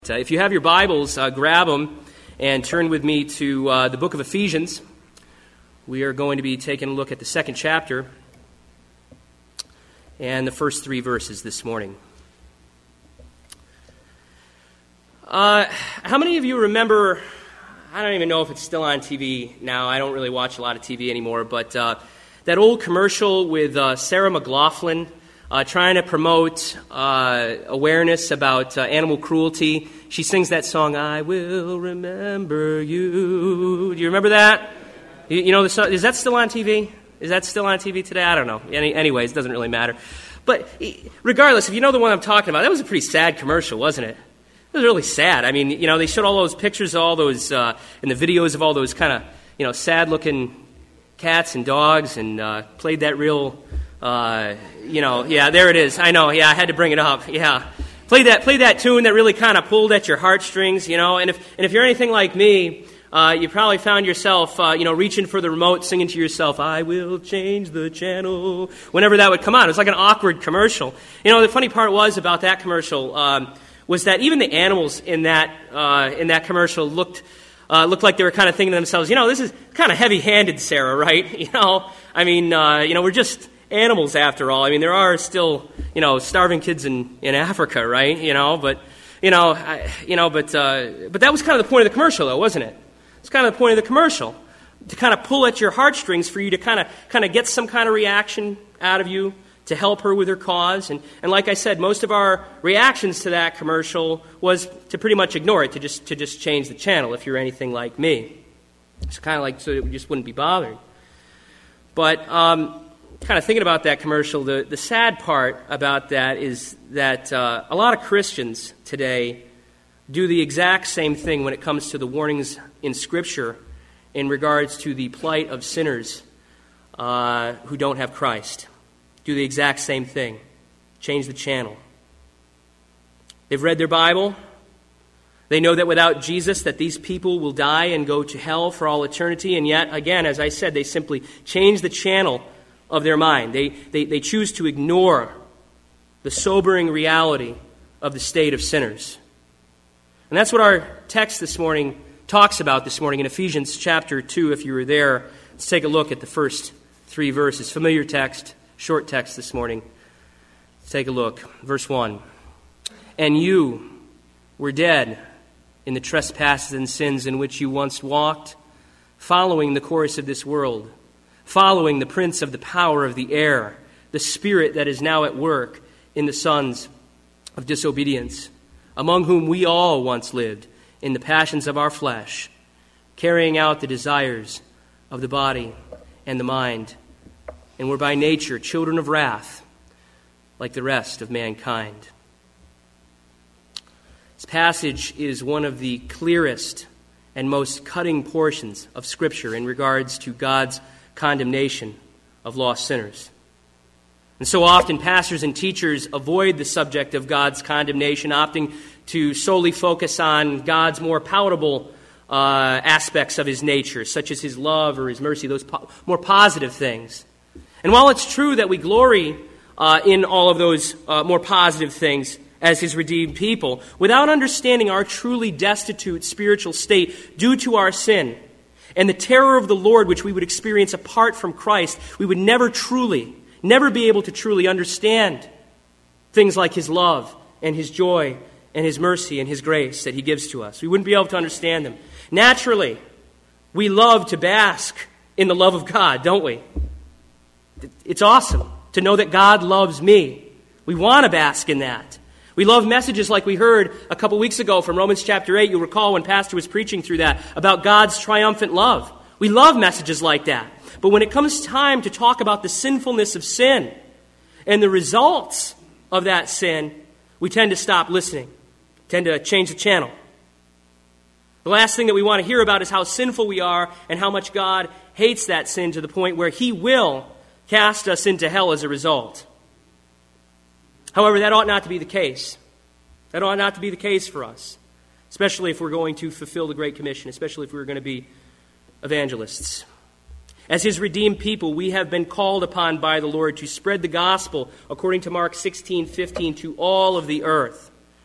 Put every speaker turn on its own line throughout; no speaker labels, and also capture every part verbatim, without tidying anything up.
Uh, if you have your Bibles, uh, grab them and turn with me to uh, the book of Ephesians. We are going to be taking a look at the second chapter and the first three verses this morning. Uh, how many of you remember, I don't even know if it's still on T V now, I don't really watch a lot of T V anymore, but uh, that old commercial with uh, Sarah McLachlan Uh, trying to promote uh, awareness about uh, animal cruelty. She sings that song, I Will Remember You. Do you remember that? You, you know the song? Is that still on T V? Is that still on T V today? I don't know. Any, anyways, it doesn't really matter. But regardless, if you know the one I'm talking about, that was a pretty sad commercial, wasn't it? It was really sad. I mean, you know, they showed all those pictures, all those, uh, and the videos of all those kind of, you know, sad-looking cats and dogs, and uh, played that real... Uh, you know, yeah, there it is. I know, yeah, I had to bring it up. Yeah, play that, play that tune that really kind of pulled at your heartstrings. You know, and if and if you're anything like me, uh, you probably found yourself, uh, you know, reaching for the remote, singing to yourself, "I will change the channel." Whenever that would come on, it was like an awkward commercial. You know, the funny part was about that commercial um, was that even the animals in that uh, in that commercial looked. Uh, looked like they were kind of thinking to themselves, you know, this is kind of heavy-handed, Sarah, right? You know, I mean, uh, you know, we're just animals after all. I mean, there are still, you know, starving kids in, in Africa, right? You know, but, you know, I, you know, but uh, but that was kind of the point of the commercial, though, wasn't it? It's kind of the point of the commercial, to kind of pull at your heartstrings for you to kind of kind of get some kind of reaction out of you, to help her with her cause. And, and like I said, most of our reactions to that commercial was to pretty much ignore it, to just to just change the channel if you're anything like me. It's kind of like so that we just wouldn't be bothered. But um, kind of thinking about that commercial, the, the sad part about that is that uh, a lot of Christians today do the exact same thing when it comes to the warnings in Scripture in regards to the plight of sinners uh, who don't have Christ. Do the exact same thing. Change the channel. They've read their Bible. They know that without Jesus, that these people will die and go to hell for all eternity. And yet, again, as I said, they simply change the channel of their mind. They, they, they choose to ignore the sobering reality of the state of sinners. And that's what our text this morning talks about this morning in Ephesians chapter two. If you were there, let's take a look at the first three verses. Familiar text. Short text this morning. Let's take a look. Verse one. And you were dead in the trespasses and sins in which you once walked, following the course of this world, following the prince of the power of the air, the spirit that is now at work in the sons of disobedience, among whom we all once lived in the passions of our flesh, carrying out the desires of the body and the mind, and were by nature children of wrath, like the rest of mankind. This passage is one of the clearest and most cutting portions of Scripture in regards to God's condemnation of lost sinners. And so often pastors and teachers avoid the subject of God's condemnation, opting to solely focus on God's more palatable uh, aspects of His nature, such as His love or His mercy, those po- more positive things. And while it's true that we glory uh, in all of those uh, more positive things as His redeemed people, without understanding our truly destitute spiritual state due to our sin and the terror of the Lord which we would experience apart from Christ, we would never truly, never be able to truly understand things like His love and His joy and His mercy and His grace that He gives to us. We wouldn't be able to understand them. Naturally, we love to bask in the love of God, don't we? It's awesome to know that God loves me. We want to bask in that. We love messages like we heard a couple weeks ago from Romans chapter eight. You'll recall when Pastor was preaching through that about God's triumphant love. We love messages like that. But when it comes time to talk about the sinfulness of sin and the results of that sin, we tend to stop listening, tend to change the channel. The last thing that we want to hear about is how sinful we are and how much God hates that sin to the point where He will cast us into hell as a result. However, that ought not to be the case. That ought not to be the case for us, especially if we're going to fulfill the Great Commission, especially if we're going to be evangelists. As His redeemed people, we have been called upon by the Lord to spread the gospel, according to Mark sixteen fifteen, to all of the earth.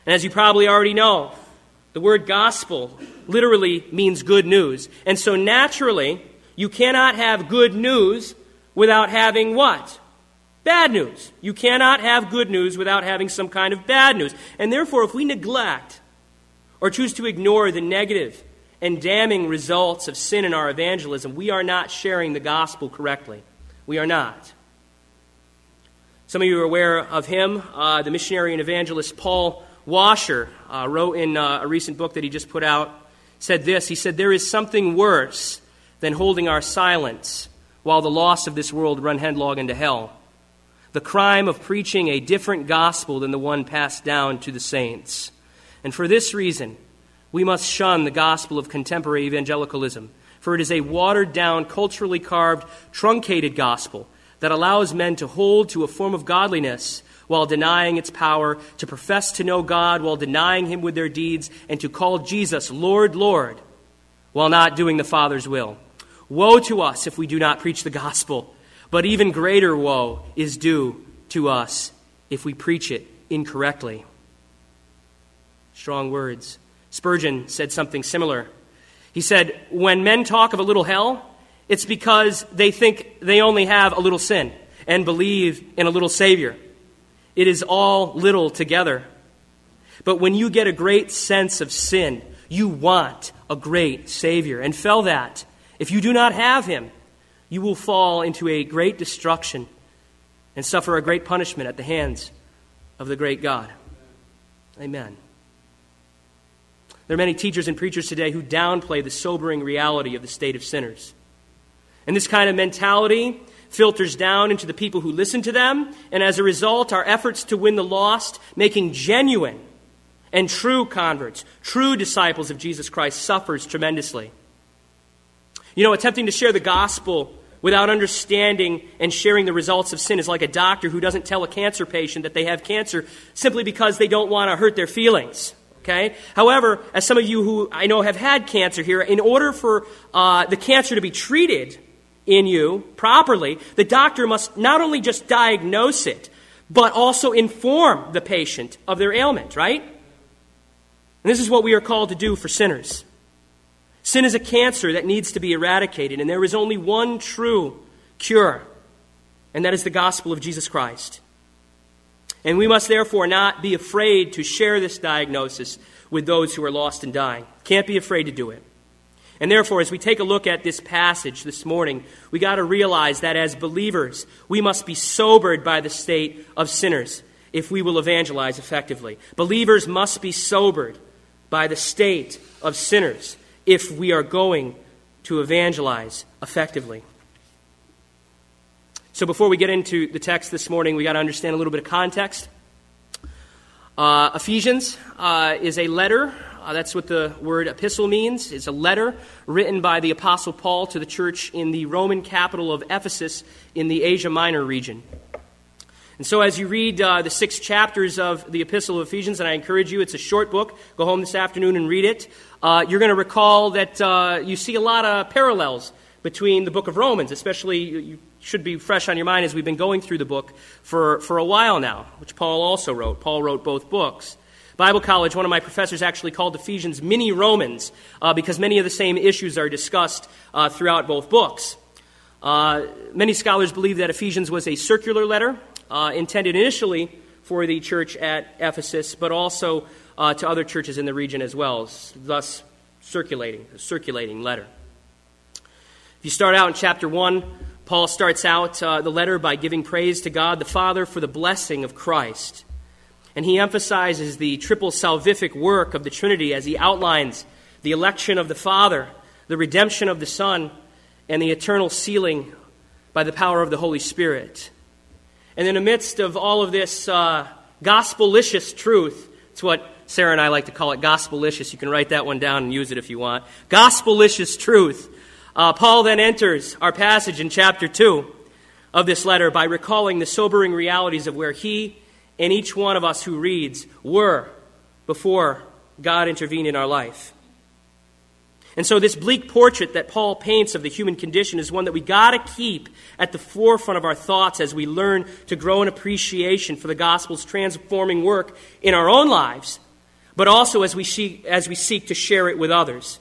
And as you probably already know, the word gospel literally means good news. And so naturally, you cannot have good news without having what? Bad news. You cannot have good news without having some kind of bad news. And therefore, if we neglect or choose to ignore the negative and damning results of sin in our evangelism, we are not sharing the gospel correctly. We are not. Some of you are aware of him, uh, the missionary and evangelist Paul Washer, uh, wrote in uh, a recent book that he just put out, said this. He said, "There is something worse than holding our silence while the lost of this world run headlong into hell. The crime of preaching a different gospel than the one passed down to the saints. And for this reason, we must shun the gospel of contemporary evangelicalism, for it is a watered-down, culturally carved, truncated gospel that allows men to hold to a form of godliness while denying its power, to profess to know God while denying him with their deeds, and to call Jesus Lord, Lord, while not doing the Father's will. Woe to us if we do not preach the gospel, but even greater woe is due to us if we preach it incorrectly." Strong words. Spurgeon said something similar. He said, "When men talk of a little hell, it's because they think they only have a little sin and believe in a little Savior. It is all little together. But when you get a great sense of sin, you want a great Savior. And feel that, if you do not have him, you will fall into a great destruction and suffer a great punishment at the hands of the great God." Amen. There are many teachers and preachers today who downplay the sobering reality of the state of sinners. And this kind of mentality filters down into the people who listen to them, and as a result, our efforts to win the lost, making genuine and true converts, true disciples of Jesus Christ, suffers tremendously. You know, attempting to share the gospel without understanding and sharing the results of sin is like a doctor who doesn't tell a cancer patient that they have cancer simply because they don't want to hurt their feelings. Okay? However, as some of you who I know have had cancer here, in order for uh, the cancer to be treated in you properly, the doctor must not only just diagnose it, but also inform the patient of their ailment, right? And this is what we are called to do for sinners. Sin is a cancer that needs to be eradicated, and there is only one true cure, and that is the gospel of Jesus Christ. And we must therefore not be afraid to share this diagnosis with those who are lost and dying. Can't be afraid to do it. And therefore, as we take a look at this passage this morning, we got to realize that as believers, we must be sobered by the state of sinners if we will evangelize effectively. Believers must be sobered by the state of sinners if we are going to evangelize effectively. So before we get into the text this morning, we got to understand a little bit of context. Uh, Ephesians uh, is a letter. Uh, that's what the word epistle means. It's a letter written by the Apostle Paul to the church in the Roman capital of Ephesus in the Asia Minor region. And so as you read uh, the six chapters of the Epistle of Ephesians, and I encourage you, it's a short book. Go home this afternoon and read it. Uh, you're going to recall that uh, you see a lot of parallels between the book of Romans, especially you, you should be fresh on your mind as we've been going through the book for, for a while now, which Paul also wrote. Paul wrote both books. Bible college, one of my professors actually called Ephesians mini Romans uh, because many of the same issues are discussed uh, throughout both books. Uh, many scholars believe that Ephesians was a circular letter uh, intended initially for the church at Ephesus, but also uh, to other churches in the region as well, thus circulating, a circulating letter. If you start out in chapter one, Paul starts out uh, the letter by giving praise to God the Father for the blessing of Christ. And he emphasizes the triple salvific work of the Trinity as he outlines the election of the Father, the redemption of the Son, and the eternal sealing by the power of the Holy Spirit. And in the midst of all of this uh, gospel-licious truth, it's what Sarah and I like to call it, gospel-licious. You can write that one down and use it if you want. Gospel-licious truth. Uh, Paul then enters our passage in chapter two of this letter by recalling the sobering realities of where he and each one of us who reads were before God intervened in our life. And so this bleak portrait that Paul paints of the human condition is one that we got to keep at the forefront of our thoughts as we learn to grow in appreciation for the gospel's transforming work in our own lives but also as we seek, as we seek to share it with others.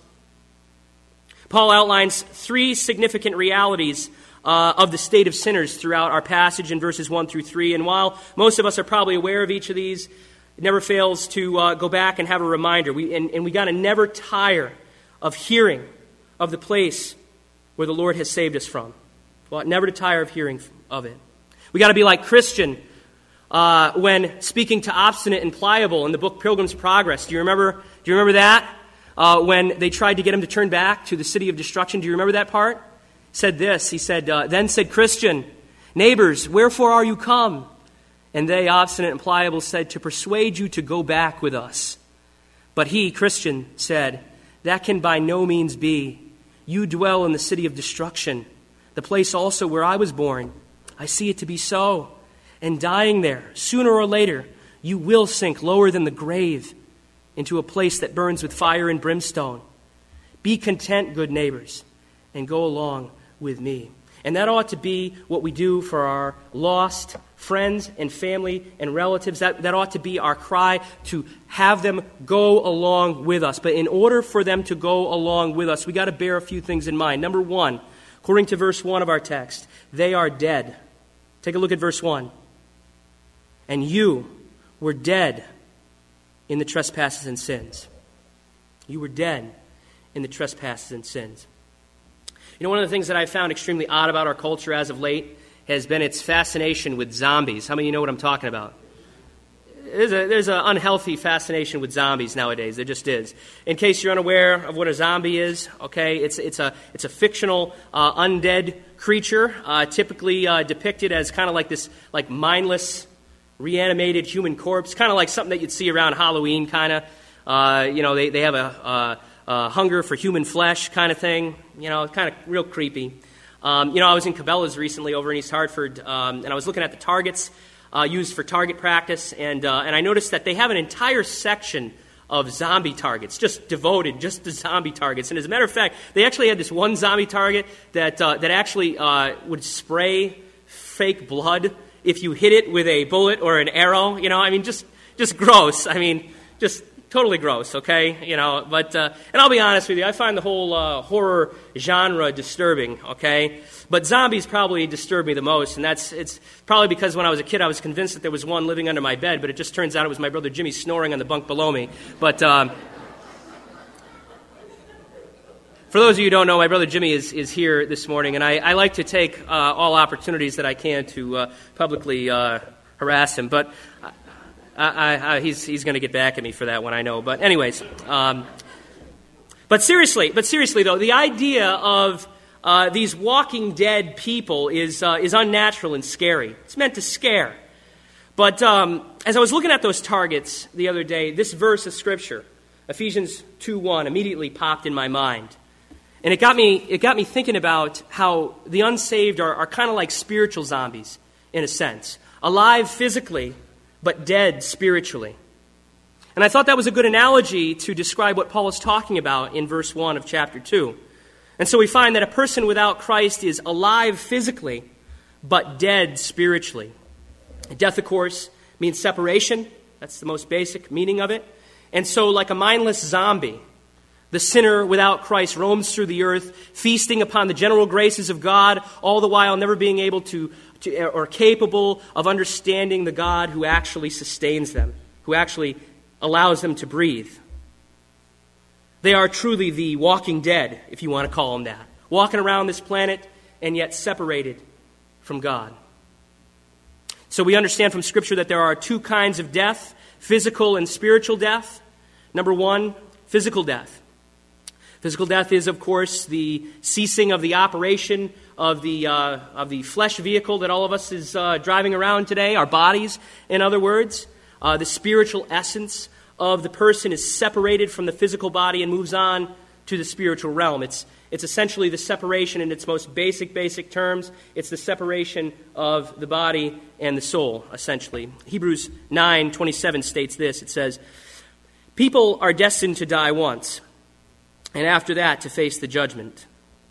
Paul outlines three significant realities uh, of the state of sinners throughout our passage in verses one through three. And while most of us are probably aware of each of these, it never fails to uh, go back and have a reminder. We, and, and we got to never tire of hearing of the place where the Lord has saved us from. We ought never to tire of hearing of it. We got to be like Christian uh, when speaking to obstinate and pliable in the book Pilgrim's Progress. Do you remember? Do you remember that? Uh, when they tried to get him to turn back to the city of destruction. Do you remember that part? He said this. He said, uh, then said Christian, neighbors, wherefore are you come? And they, obstinate and pliable, said, to persuade you to go back with us. But he, Christian, said, that can by no means be. You dwell in the city of destruction, the place also where I was born. I see it to be so. And dying there, sooner or later, you will sink lower than the grave, into a place that burns with fire and brimstone. Be content, good neighbors, and go along with me. And that ought to be what we do for our lost friends and family and relatives. That, that ought to be our cry, to have them go along with us. But in order for them to go along with us, we got to bear a few things in mind. Number one, according to verse one of our text, they are dead. Take a look at verse one. And you were dead in the trespasses and sins. You were dead in the trespasses and sins. You know, one of the things that I've found extremely odd about our culture as of late has been its fascination with zombies. How many of you know what I'm talking about? There's a, there's an unhealthy fascination with zombies nowadays. There just is. In case you're unaware of what a zombie is, okay, it's it's a it's a fictional uh, undead creature, uh, typically uh, depicted as kind of like this like mindless, reanimated human corpse, kind of like something that you'd see around Halloween, kind of. Uh, you know, they, they have a, a, a hunger for human flesh kind of thing. You know, kind of real creepy. Um, you know, I was in Cabela's recently over in East Hartford, um, and I was looking at the targets uh, used for target practice, and uh, and I noticed that they have an entire section of zombie targets, just devoted just to zombie targets. And as a matter of fact, they actually had this one zombie target that uh, that actually uh, would spray fake blood if you hit it with a bullet or an arrow. You know, I mean, just just gross. I mean, just totally gross, okay? You know, but, uh, and I'll be honest with you, I find the whole uh, horror genre disturbing, okay? But zombies probably disturb me the most, and that's, it's probably because when I was a kid I was convinced that there was one living under my bed, but it just turns out it was my brother Jimmy snoring on the bunk below me. But, um, for those of you who don't know, my brother Jimmy is, is here this morning, and I, I like to take uh, all opportunities that I can to uh, publicly uh, harass him, but I, I, I, he's he's going to get back at me for that one, I know. But anyways, um, but seriously, but seriously though, the idea of uh, these walking dead people is uh, is unnatural and scary. It's meant to scare. But um, as I was looking at those targets the other day, this verse of Scripture, Ephesians two one, immediately popped in my mind, and it got me it got me thinking about how the unsaved are, are kind of like spiritual zombies in a sense, alive physically, but dead spiritually. And I thought that was a good analogy to describe what Paul is talking about in verse one of chapter two. And so we find that a person without Christ is alive physically, but dead spiritually. Death, of course, means separation. That's the most basic meaning of it. And so, like a mindless zombie, the sinner without Christ roams through the earth, feasting upon the general graces of God, all the while never being able to To, or capable of understanding the God who actually sustains them, who actually allows them to breathe. They are truly the walking dead, if you want to call them that, walking around this planet and yet separated from God. So we understand from Scripture that there are two kinds of death, physical and spiritual death. Number one, physical death. Physical death is, of course, the ceasing of the operation of the uh, of the flesh vehicle that all of us is uh, driving around today, our bodies, in other words. Uh, the spiritual essence of the person is separated from the physical body and moves on to the spiritual realm. It's it's essentially the separation in its most basic, basic terms. It's the separation of the body and the soul, essentially. Hebrews nine twenty-seven states this. It says, "People are destined to die once, and after that to face the judgment."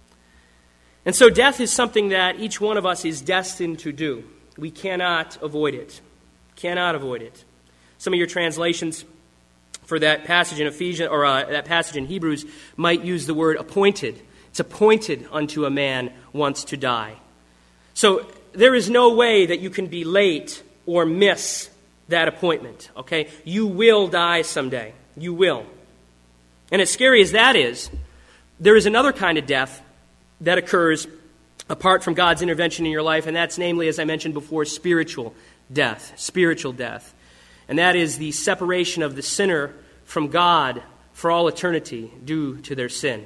And so death is something that each one of us is destined to do. We cannot avoid it. Cannot avoid it. Some of your translations for that passage in Ephesians, or uh, that passage in Hebrews might use the word appointed. It's appointed unto a man once to die. So there is no way that you can be late or miss that appointment, okay? You will die someday. You will. And as scary as that is, there is another kind of death that occurs apart from God's intervention in your life, and that's namely, as I mentioned before, spiritual death. Spiritual death. And that is the separation of the sinner from God for all eternity due to their sin.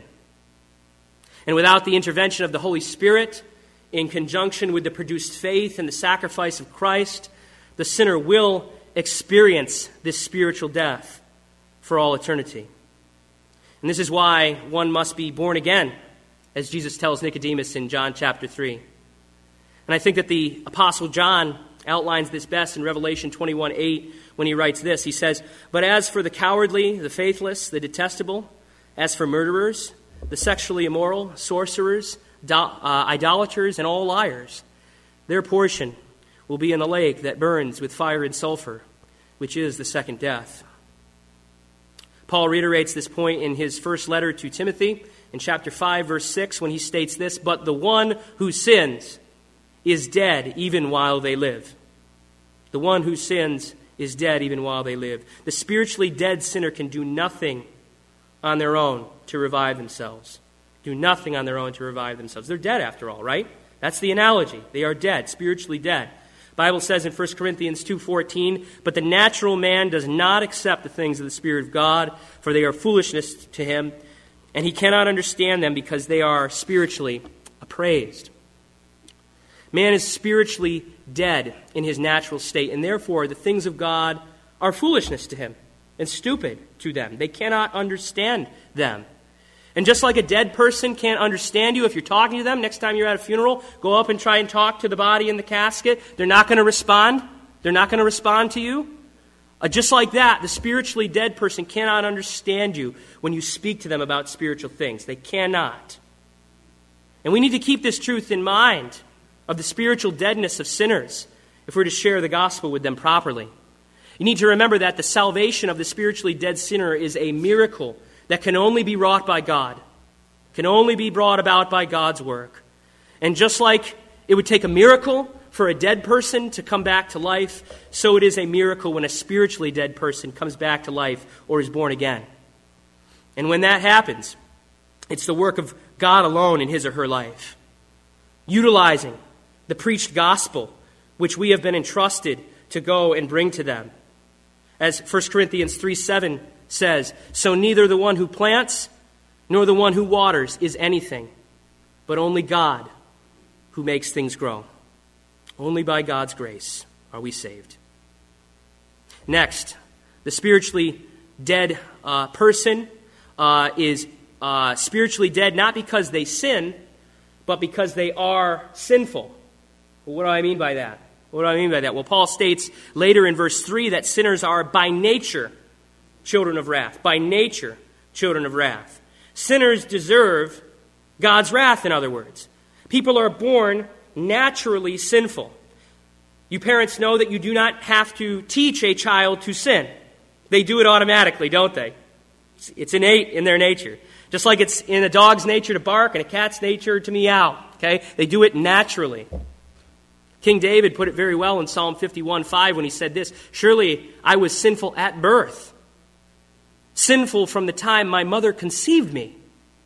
And without the intervention of the Holy Spirit, in conjunction with the produced faith and the sacrifice of Christ, the sinner will experience this spiritual death for all eternity. And this is why one must be born again, as Jesus tells Nicodemus in John chapter three. And I think that the Apostle John outlines this best in Revelation twenty-one eight when he writes this. He says, "But as for the cowardly, the faithless, the detestable, as for murderers, the sexually immoral, sorcerers, do- uh, idolaters, and all liars, their portion will be in the lake that burns with fire and sulfur, which is the second death." Paul reiterates this point in his first letter to Timothy in chapter five, verse six, when he states this, "But the one who sins is dead even while they live." The one who sins is dead even while they live. The spiritually dead sinner can do nothing on their own to revive themselves. Do nothing on their own to revive themselves. They're dead after all, right? That's the analogy. They are dead, spiritually dead. The Bible says in First Corinthians two fourteen, "But the natural man does not accept the things of the Spirit of God, for they are foolishness to him, and he cannot understand them because they are spiritually appraised." Man is spiritually dead in his natural state, and therefore the things of God are foolishness to him and stupid to them. They cannot understand them. And just like a dead person can't understand you if you're talking to them, next time you're at a funeral, go up and try and talk to the body in the casket. They're not going to respond. They're not going to respond to you. Uh, just like that, the spiritually dead person cannot understand you when you speak to them about spiritual things. They cannot. And we need to keep this truth in mind of the spiritual deadness of sinners if we're to share the gospel with them properly. You need to remember that the salvation of the spiritually dead sinner is a miracle that can only be wrought by God, can only be brought about by God's work. And just like it would take a miracle for a dead person to come back to life, so it is a miracle when a spiritually dead person comes back to life or is born again. And when that happens, it's the work of God alone in his or her life, utilizing the preached gospel which we have been entrusted to go and bring to them. As First Corinthians three seven says, "So neither the one who plants nor the one who waters is anything, but only God who makes things grow." Only by God's grace are we saved. Next, the spiritually dead uh, person uh, is uh, spiritually dead not because they sin, but because they are sinful. Well, what do I mean by that? What do I mean by that? Well, Paul states later in verse three that sinners are by nature children of wrath. By nature, children of wrath. Sinners deserve God's wrath, in other words. People are born naturally sinful. You parents know that you do not have to teach a child to sin. They do it automatically, don't they? It's innate in their nature. Just like it's in a dog's nature to bark and a cat's nature to meow. Okay? They do it naturally. King David put it very well in Psalm fifty-one five when he said this, "Surely I was sinful at birth, sinful from the time my mother conceived me."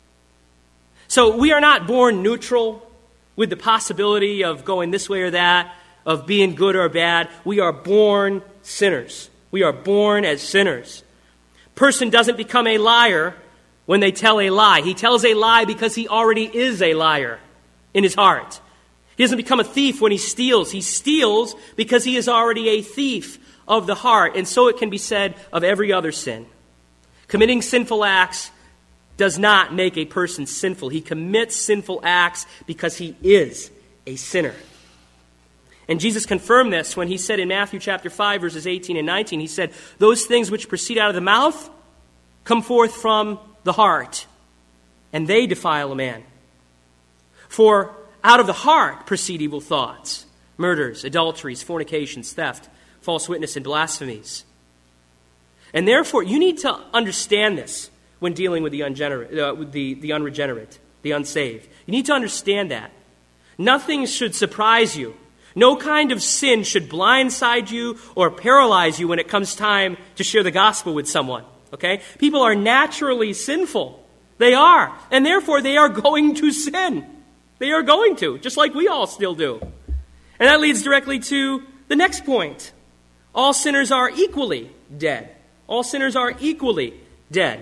So we are not born neutral with the possibility of going this way or that, of being good or bad. We are born sinners. We are born as sinners. Person doesn't become a liar when they tell a lie. He tells a lie because he already is a liar in his heart. He doesn't become a thief when he steals. He steals because he is already a thief of the heart. And so it can be said of every other sin. Committing sinful acts does not make a person sinful. He commits sinful acts because he is a sinner. And Jesus confirmed this when he said in Matthew chapter five, verses eighteen and nineteen, he said, "Those things which proceed out of the mouth come forth from the heart, and they defile a man. For out of the heart proceed evil thoughts, murders, adulteries, fornications, theft, false witness, and blasphemies." And therefore, you need to understand this when dealing with the ungenerate, uh, with the, the unregenerate, the unsaved. You need to understand that. Nothing should surprise you. No kind of sin should blindside you or paralyze you when it comes time to share the gospel with someone. Okay? People are naturally sinful. They are. And therefore, they are going to sin. They are going to, just like we all still do. And that leads directly to the next point. All sinners are equally dead. All sinners are equally dead.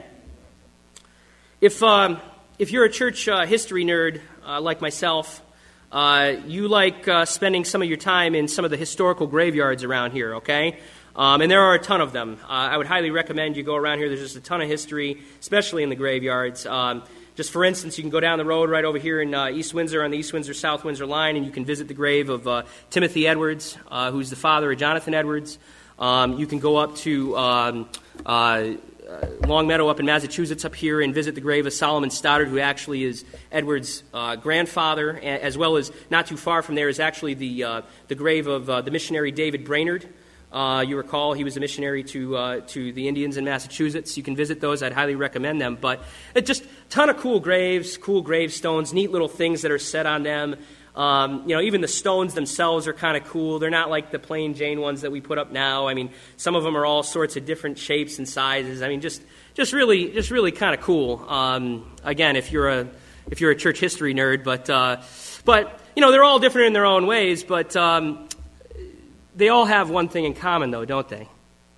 If um, if you're a church uh, history nerd uh, like myself, uh, you like uh, spending some of your time in some of the historical graveyards around here, okay? Um, and there are a ton of them. Uh, I would highly recommend you go around here. There's just a ton of history, especially in the graveyards. Um, just for instance, you can go down the road right over here in uh, East Windsor on the East Windsor-South Windsor line, and you can visit the grave of uh, Timothy Edwards, uh, who's the father of Jonathan Edwards. Um, you can go up to um, uh, Long Meadow up in Massachusetts up here and visit the grave of Solomon Stoddard, who actually is Edwards' uh, grandfather, as well as not too far from there is actually the uh, the grave of uh, the missionary David Brainerd. Uh, you recall he was a missionary to uh, to the Indians in Massachusetts. You can visit those. I'd highly recommend them. But it's just a ton of cool graves, cool gravestones, neat little things that are set on them. Um, you know, even the stones themselves are kind of cool. They're not like the plain Jane ones that we put up now. I mean, some of them are all sorts of different shapes and sizes. I mean, just just really just really kind of cool. Um, again, if you're a if you're a church history nerd, but uh, but you know, they're all different in their own ways. But um, they all have one thing in common, though, don't they?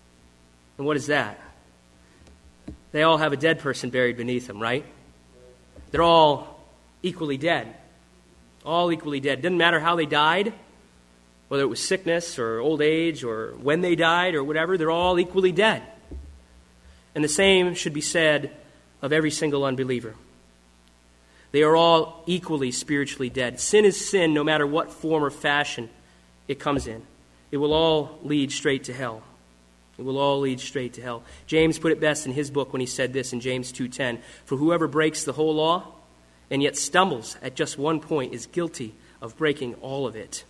And what is that? They all have a dead person buried beneath them, right? They're all equally dead. All equally dead. Doesn't matter how they died, whether it was sickness or old age or when they died or whatever, they're all equally dead. And the same should be said of every single unbeliever. They are all equally spiritually dead. Sin is sin no matter what form or fashion it comes in. It will all lead straight to hell. It will all lead straight to hell. James put it best in his book when he said this in James two ten, "For whoever breaks the whole law and yet stumbles at just one point is guilty of breaking all of it."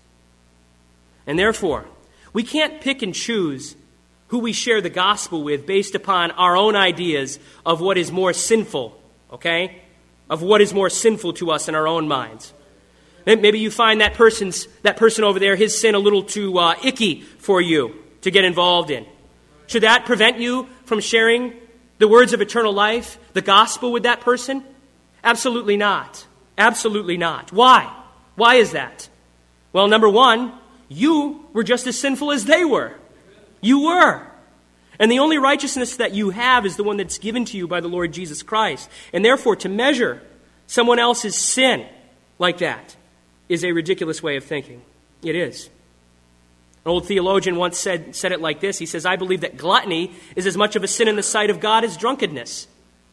And therefore, we can't pick and choose who we share the gospel with based upon our own ideas of what is more sinful, okay? Of what is more sinful to us in our own minds. Maybe you find that person's that person over there, his sin a little too uh, icky for you to get involved in. Should that prevent you from sharing the words of eternal life, the gospel with that person? Absolutely not. Absolutely not. Why? Why is that? Well, number one, you were just as sinful as they were. You were. And the only righteousness that you have is the one that's given to you by the Lord Jesus Christ. And therefore, to measure someone else's sin like that is a ridiculous way of thinking. It is. An old theologian once said, said it like this. He says, "I believe that gluttony is as much of a sin in the sight of God as drunkenness."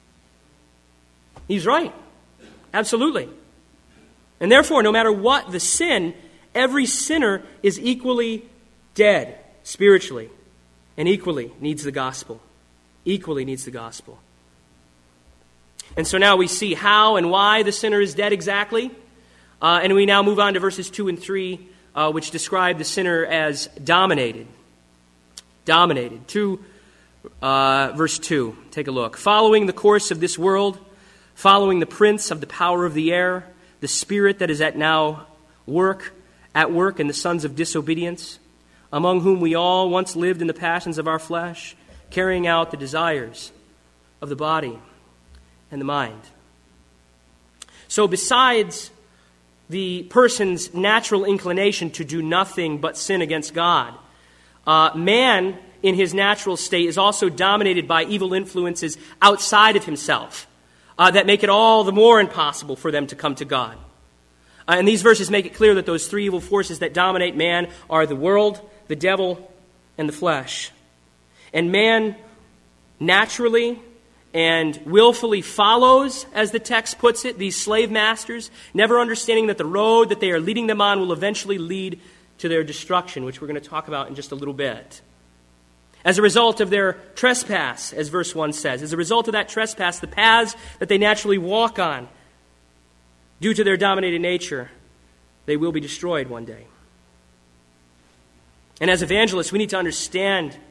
He's right. Absolutely. And therefore, no matter what the sin, every sinner is equally dead spiritually and equally needs the gospel. Equally needs the gospel. And so now we see how and why the sinner is dead exactly. Uh, and we now move on to verses two and three, uh, which describe the sinner as dominated. Dominated. Two, uh, verse two. Take a look. "Following the course of this world, following the prince of the power of the air, the spirit that is at now work, at work in the sons of disobedience, among whom we all once lived in the passions of our flesh, carrying out the desires of the body and the mind." So besides the person's natural inclination to do nothing but sin against God, uh, man in his natural state is also dominated by evil influences outside of himself uh, that make it all the more impossible for them to come to God. Uh, and these verses make it clear that those three evil forces that dominate man are the world, the devil, and the flesh. And man naturally and willfully follows, as the text puts it, these slave masters, never understanding that the road that they are leading them on will eventually lead to their destruction, which we're going to talk about in just a little bit. As a result of their trespass, as verse one says, as a result of that trespass, the paths that they naturally walk on, due to their dominated nature, they will be destroyed one day. And as evangelists, we need to understand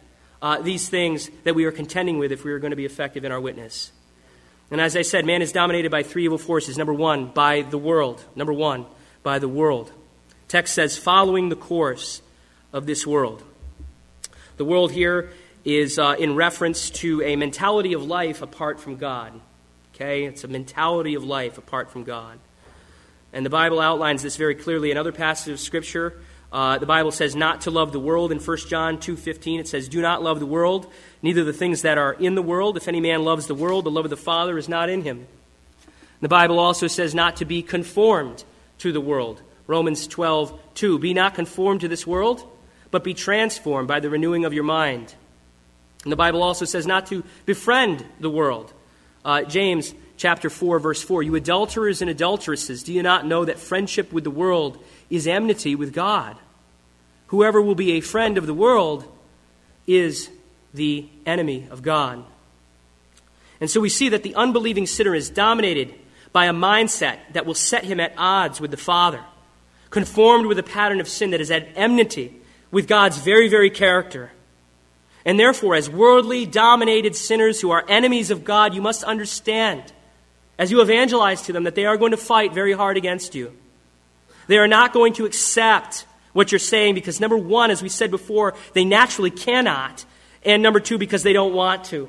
uh, these things that we are contending with if we are going to be effective in our witness. And as I said, man is dominated by three evil forces. Number one, by the world. Number one, by the world. Text says, following the course of this world. The world here is uh, in reference to a mentality of life apart from God. Okay? It's a mentality of life apart from God. And the Bible outlines this very clearly in other passages of Scripture. Uh, the Bible says not to love the world in First John two fifteen. It says, do not love the world, neither the things that are in the world. If any man loves the world, the love of the Father is not in him. The Bible also says not to be conformed to the world. Romans twelve two. Be not conformed to this world, but be transformed by the renewing of your mind. And the Bible also says not to befriend the world. Uh, James chapter four, verse four. You adulterers and adulteresses, do you not know that friendship with the world is enmity with God? Whoever will be a friend of the world is the enemy of God. And so we see that the unbelieving sinner is dominated by a mindset that will set him at odds with the Father, conformed with a pattern of sin that is at enmity with God's very, very character. And therefore, as worldly dominated sinners who are enemies of God, you must understand, as you evangelize to them, that they are going to fight very hard against you. They are not going to accept what you're saying because, number one, as we said before, they naturally cannot, and number two, because they don't want to.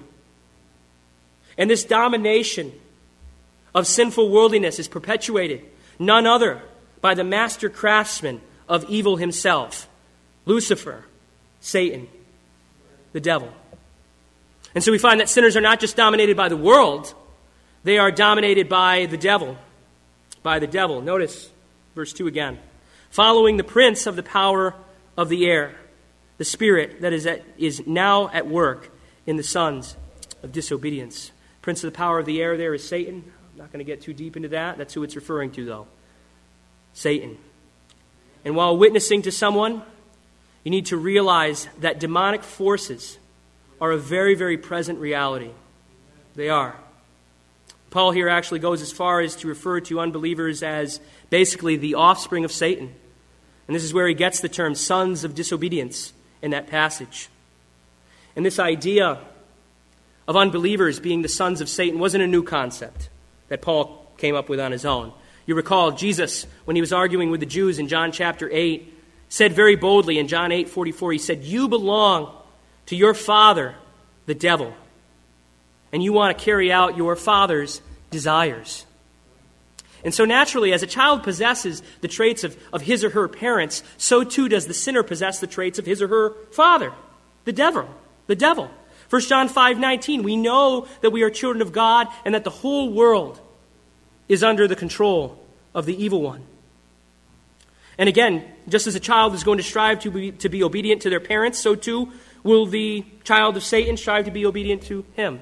And this domination of sinful worldliness is perpetuated, none other, by the master craftsman of evil himself, Lucifer, Satan, the devil. And so we find that sinners are not just dominated by the world, they are dominated by the devil. By the devil. Notice verse two again. Following the prince of the power of the air, the spirit that is, at, is now at work in the sons of disobedience. Prince of the power of the air there is Satan. I'm not going to get too deep into that. That's who it's referring to, though. Satan. And while witnessing to someone, you need to realize that demonic forces are a very, very present reality. They are. Paul here actually goes as far as to refer to unbelievers as basically the offspring of Satan. And this is where he gets the term sons of disobedience in that passage. And this idea of unbelievers being the sons of Satan wasn't a new concept that Paul came up with on his own. You recall Jesus, when he was arguing with the Jews in John chapter eight, said very boldly in John eight forty-four, he said, you belong to your father, the devil, and you want to carry out your father's desires. And so naturally, as a child possesses the traits of, of his or her parents, so too does the sinner possess the traits of his or her father, the devil. The devil. First John five nineteen, we know that we are children of God and that the whole world is under the control of the evil one. And again, just as a child is going to strive to be, to be obedient to their parents, so too will the child of Satan strive to be obedient to him.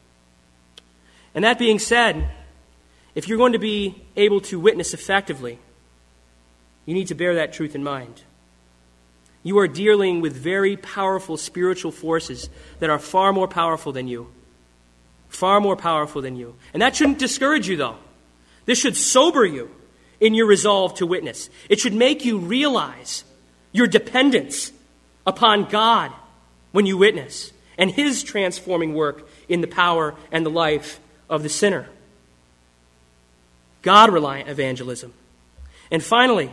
And that being said, if you're going to be able to witness effectively, you need to bear that truth in mind. You are dealing with very powerful spiritual forces that are far more powerful than you. Far more powerful than you. And that shouldn't discourage you, though. This should sober you in your resolve to witness. It should make you realize your dependence upon God when you witness, and His transforming work in the power and the life of the sinner. God-reliant evangelism. And finally,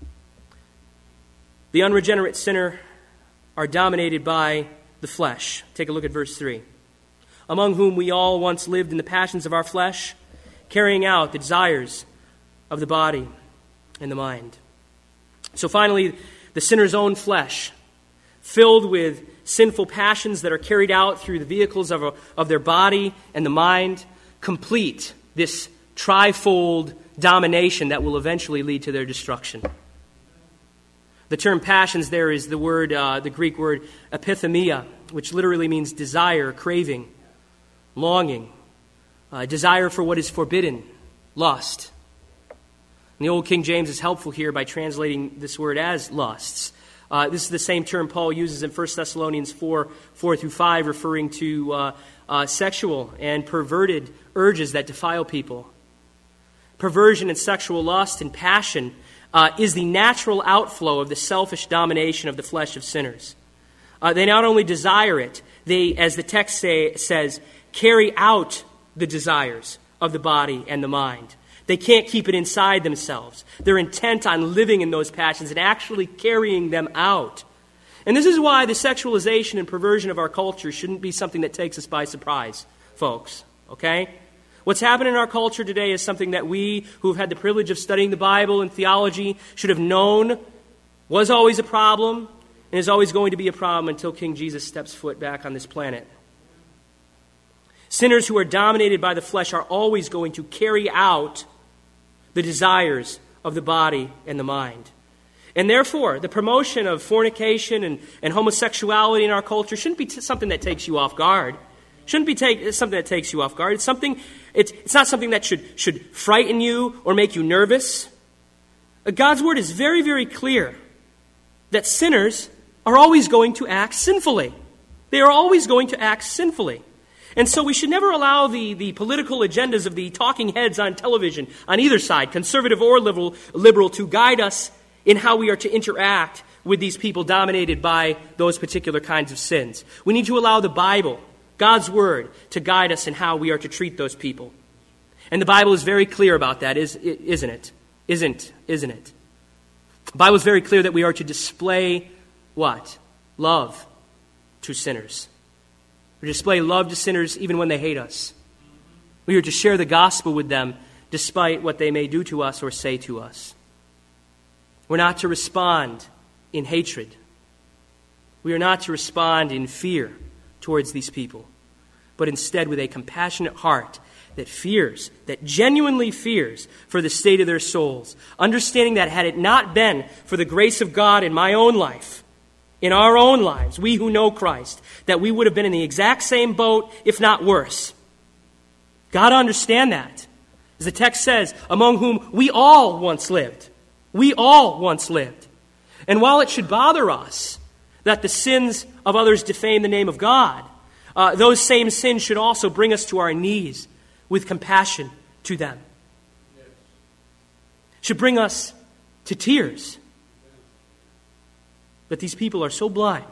the unregenerate sinner are dominated by the flesh. Take a look at verse three. Among whom we all once lived in the passions of our flesh, carrying out the desires of the body and the mind. So finally, the sinner's own flesh, filled with sinful passions that are carried out through the vehicles of, a, of their body and the mind, complete this trifold domination that will eventually lead to their destruction. The term passions there is the word, uh, the Greek word epithemia, which literally means desire, craving, longing, uh, desire for what is forbidden, lust. And the Old King James is helpful here by translating this word as lusts. Uh, this is the same term Paul uses in First Thessalonians four, four through five, referring to uh, uh, sexual and perverted urges that defile people. Perversion and sexual lust and passion uh, is the natural outflow of the selfish domination of the flesh of sinners. Uh, they not only desire it, they, as the text say, says, carry out the desires of the body and the mind. They can't keep it inside themselves. They're intent on living in those passions and actually carrying them out. And this is why the sexualization and perversion of our culture shouldn't be something that takes us by surprise, folks. Okay? What's happened in our culture today is something that we, who have had the privilege of studying the Bible and theology, should have known was always a problem and is always going to be a problem until King Jesus steps foot back on this planet. Sinners who are dominated by the flesh are always going to carry out the desires of the body and the mind. And therefore, the promotion of fornication and, and homosexuality in our culture shouldn't be t- something that takes you off guard. Shouldn't be take, something that takes you off guard. It's something. It's, it's not something that should, should frighten you or make you nervous. Uh, God's word is very, very clear that sinners are always going to act sinfully. They are always going to act sinfully. And so we should never allow the, the political agendas of the talking heads on television, on either side, conservative or liberal, liberal, to guide us in how we are to interact with these people dominated by those particular kinds of sins. We need to allow the Bible, God's word, to guide us in how we are to treat those people. And the Bible is very clear about that, is, isn't it? Isn't, isn't it? The Bible is very clear that we are to display what? Love to sinners. We display love to sinners even when they hate us. We are to share the gospel with them despite what they may do to us or say to us. We're not to respond in hatred. We are not to respond in fear towards these people, but instead with a compassionate heart that fears, that genuinely fears for the state of their souls, understanding that had it not been for the grace of God in my own life, in our own lives, we who know Christ, that we would have been in the exact same boat, if not worse. God understand that. As the text says, among whom we all once lived. We all once lived. And while it should bother us that the sins of others defame the name of God, uh, those same sins should also bring us to our knees with compassion to them. Should bring us to tears. That these people are so blind,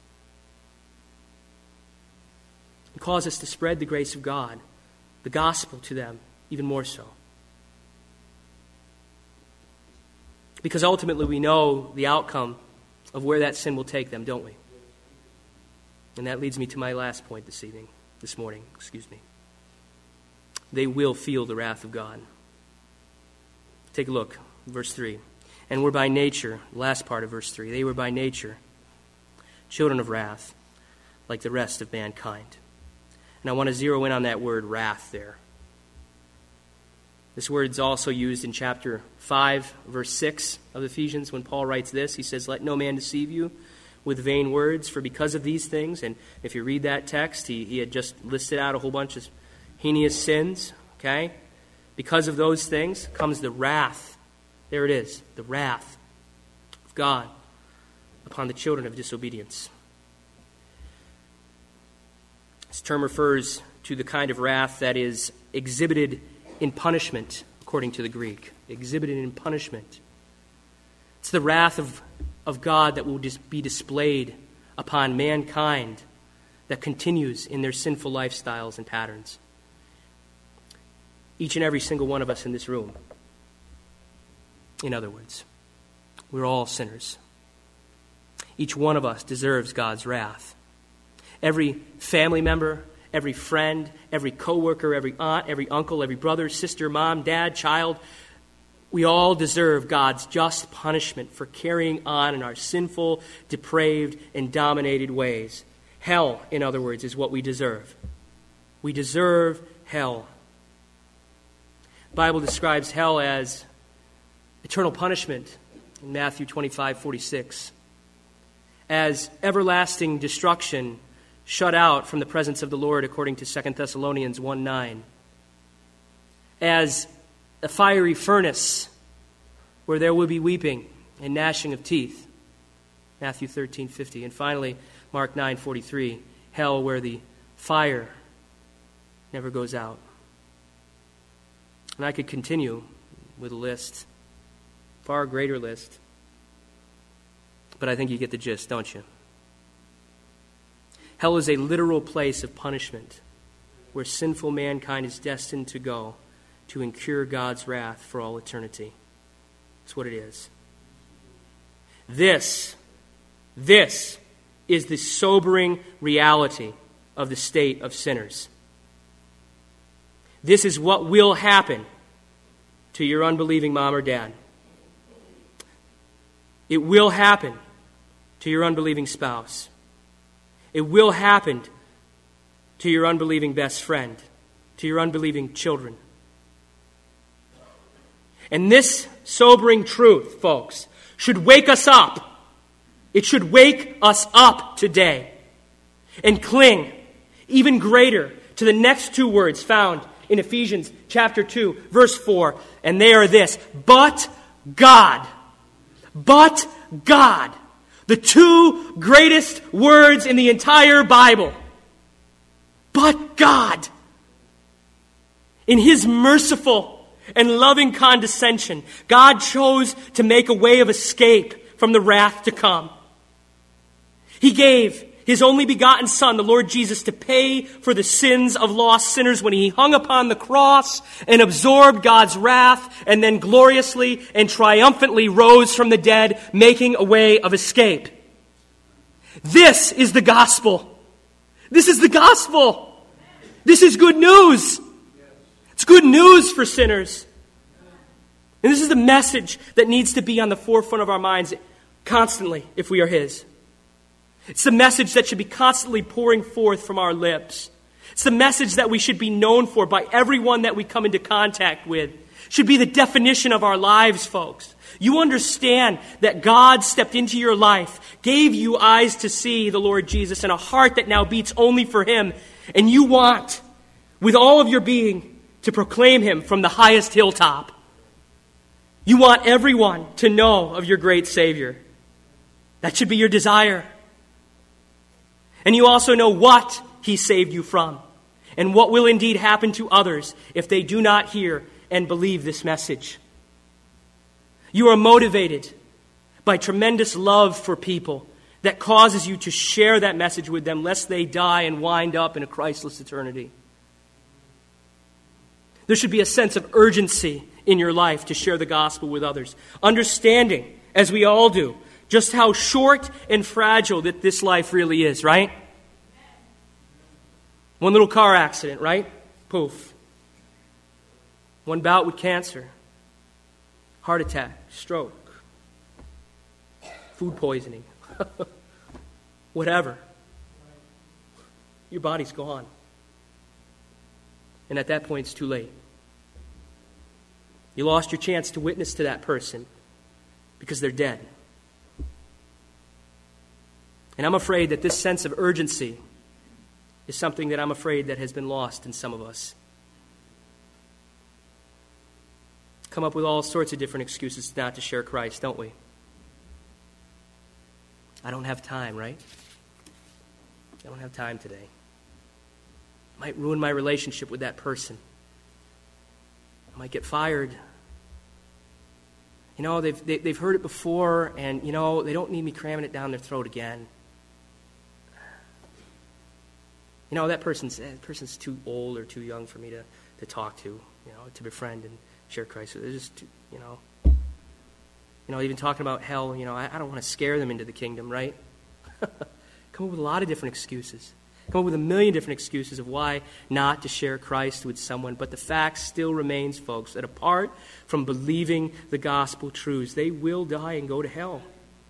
and cause us to spread the grace of God, the gospel to them even more so. Because ultimately we know the outcome of where that sin will take them, don't we? And that leads me to my last point this evening, this morning, excuse me. They will feel the wrath of God. Take a look, verse three. And were by nature, last part of verse three, they were by nature children of wrath, like the rest of mankind. And I want to zero in on that word wrath there. This word is also used in chapter five, verse six of Ephesians, when Paul writes this. He says, let no man deceive you with vain words, for because of these things, and if you read that text, he, he had just listed out a whole bunch of heinous sins, okay? Because of those things comes the wrath. There it is, the wrath of God upon the children of disobedience. This term refers to the kind of wrath that is exhibited in punishment, according to the Greek. Exhibited in punishment. It's the wrath of, of God that will dis- be displayed upon mankind that continues in their sinful lifestyles and patterns. Each and every single one of us in this room. In other words, we're all sinners. Each one of us deserves God's wrath. Every family member, every friend, every coworker, every aunt, every uncle, every brother, sister, mom, dad, child, we all deserve God's just punishment for carrying on in our sinful, depraved, and dominated ways. Hell, in other words, is what we deserve. We deserve hell. The Bible describes hell as eternal punishment in Matthew twenty-five forty-six, as everlasting destruction shut out from the presence of the Lord according to Second Thessalonians one nine, as a fiery furnace where there will be weeping and gnashing of teeth, Matthew thirteen fifty, and finally Mark nine forty-three, hell where the fire never goes out. And I could continue with a list, far greater list. But I think you get the gist, don't you? Hell is a literal place of punishment where sinful mankind is destined to go to incur God's wrath for all eternity. That's what it is. This, this is the sobering reality of the state of sinners. This is what will happen to your unbelieving mom or dad. It will happen to your unbelieving spouse. It will happen to your unbelieving best friend, to your unbelieving children. And this sobering truth, folks, should wake us up. It should wake us up today and cling even greater to the next two words found in Ephesians chapter two, verse four. And they are this: but God. But God. The two greatest words in the entire Bible. But God. In His merciful and loving condescension, God chose to make a way of escape from the wrath to come. He gave His only begotten Son, the Lord Jesus, to pay for the sins of lost sinners when He hung upon the cross and absorbed God's wrath and then gloriously and triumphantly rose from the dead, making a way of escape. This is the gospel. This is the gospel. This is good news. It's good news for sinners. And this is the message that needs to be on the forefront of our minds constantly if we are His. It's the message that should be constantly pouring forth from our lips. It's the message that we should be known for by everyone that we come into contact with. It should be the definition of our lives, folks. You understand that God stepped into your life, gave you eyes to see the Lord Jesus and a heart that now beats only for Him. And you want, with all of your being, to proclaim Him from the highest hilltop. You want everyone to know of your great Savior. That should be your desire. And you also know what He saved you from, and what will indeed happen to others if they do not hear and believe this message. You are motivated by tremendous love for people that causes you to share that message with them, lest they die and wind up in a Christless eternity. There should be a sense of urgency in your life to share the gospel with others, understanding, as we all do, just how short and fragile that this life really is, right? One little car accident, right? Poof. One bout with cancer. Heart attack, stroke, food poisoning, whatever. Your body's gone. And at that point, it's too late. You lost your chance to witness to that person because they're dead. And I'm afraid that this sense of urgency is something that I'm afraid that has been lost in some of us. Come up with all sorts of different excuses not to share Christ, don't we? I don't have time, right? I don't have time today. It might ruin my relationship with that person. I might get fired. You know, they've, they, they've heard it before, and, you know, they don't need me cramming it down their throat again. You know, that person's, that person's too old or too young for me to, to talk to, you know, to befriend and share Christ. They're just, too, you know, you know, even talking about hell, you know, I, I don't want to scare them into the kingdom, right? Come up with a lot of different excuses. Come up with a million different excuses of why not to share Christ with someone. But the fact still remains, folks, that apart from believing the gospel truths, they will die and go to hell.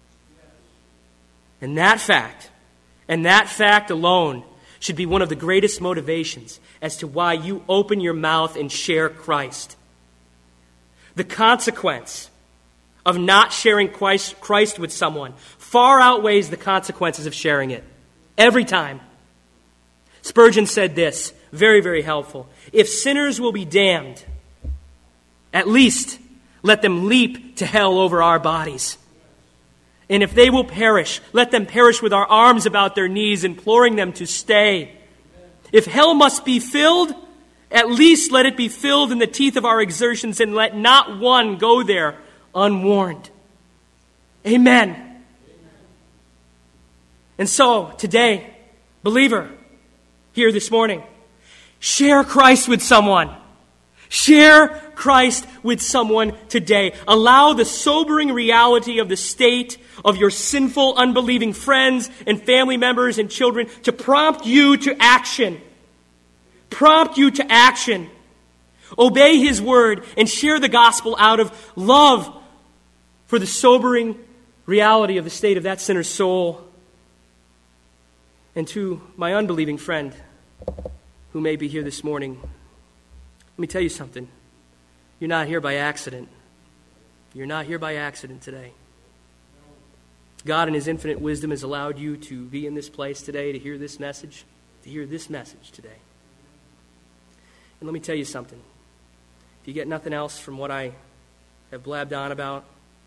And that fact, and that fact alone, should be one of the greatest motivations as to why you open your mouth and share Christ. The consequence of not sharing Christ, Christ with someone far outweighs the consequences of sharing it. Every time. Spurgeon said this, very, very helpful. If sinners will be damned, at least let them leap to hell over our bodies. And if they will perish, let them perish with our arms about their knees, imploring them to stay. If hell must be filled, at least let it be filled in the teeth of our exertions, and let not one go there unwarned. Amen. And so, today, Believer, here this morning, share Christ with someone. Share Christ with someone today. Allow the sobering reality of the state of your sinful, unbelieving friends and family members and children to prompt you to action. Prompt you to action. Obey His word and share the gospel out of love for the sobering reality of the state of that sinner's soul. And to my unbelieving friend who may be here this morning, let me tell you something. You're not here by accident. You're not here by accident today. God in His infinite wisdom has allowed you to be in this place today, to hear this message, to hear this message today. And let me tell you something. If you get nothing else from what I have blabbed on about,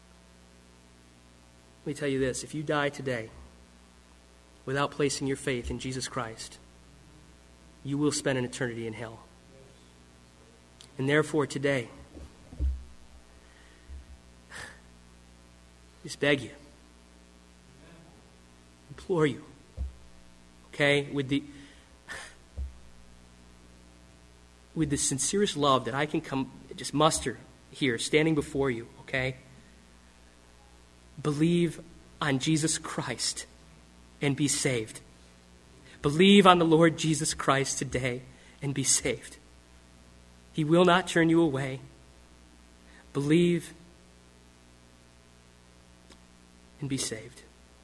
let me tell you this. If you die today without placing your faith in Jesus Christ, you will spend an eternity in hell. And therefore today, I just beg you, implore you, okay, with the with the sincerest love that I can come just muster here, standing before you, okay? Believe on Jesus Christ and be saved. Believe on the Lord Jesus Christ today and be saved. He will not turn you away. Believe and be saved.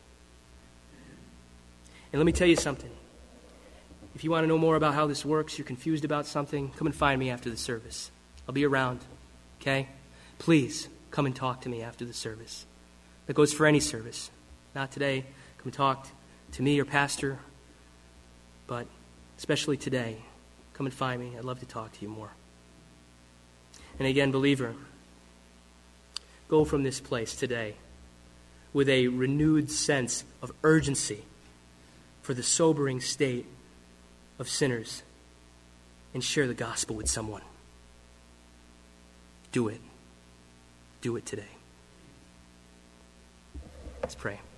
And let me tell you something. If you want to know more about how this works, you're confused about something, come and find me after the service. I'll be around, okay? Please come and talk to me after the service. That goes for any service. Not today. Come talk to me or pastor, but especially today. Come and find me. I'd love to talk to you more. And again, believer, go from this place today with a renewed sense of urgency for the sobering state of sinners and share the gospel with someone. Do it. Do it today. Let's pray.